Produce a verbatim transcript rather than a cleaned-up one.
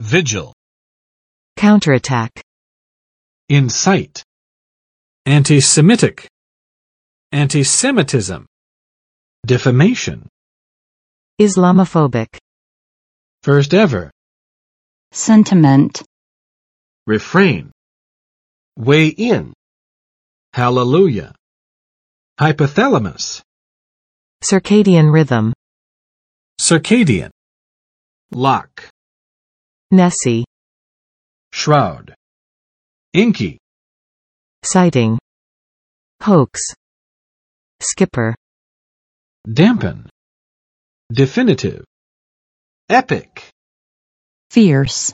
Vigil. Counterattack. Incite. Anti-Semitic. Anti-Semitism. Defamation. Islamophobic. First ever. Sentiment. Refrain. Weigh in. Hallelujah. Hypothalamus. Circadian rhythm. Circadian. Lock. Nessie. Shroud. Inky. Sighting. Hoax. Skipper. Dampen. Definitive. Epic. Fierce.